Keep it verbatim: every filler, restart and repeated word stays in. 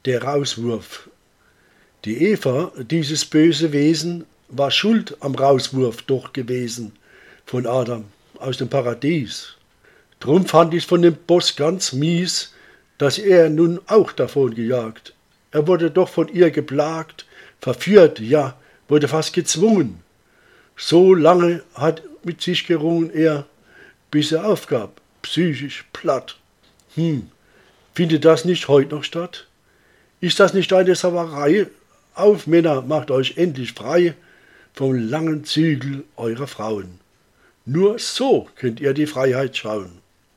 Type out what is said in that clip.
der Rauswurf. Die Eva, dieses böse Wesen, war schuld am Rauswurf doch gewesen von Adam aus dem Paradies. Drum fand ich von dem Boss ganz mies, dass er nun auch davon gejagt. Er wurde doch von ihr geplagt, verführt, ja, wurde fast gezwungen. So lange hat mit sich gerungen er, bis er aufgab, psychisch platt. Hm, findet das nicht heute noch statt? Ist das nicht eine Sauerei? Auf, Männer, macht euch endlich frei vom langen Zügel eurer Frauen. Nur so könnt ihr die Freiheit schauen.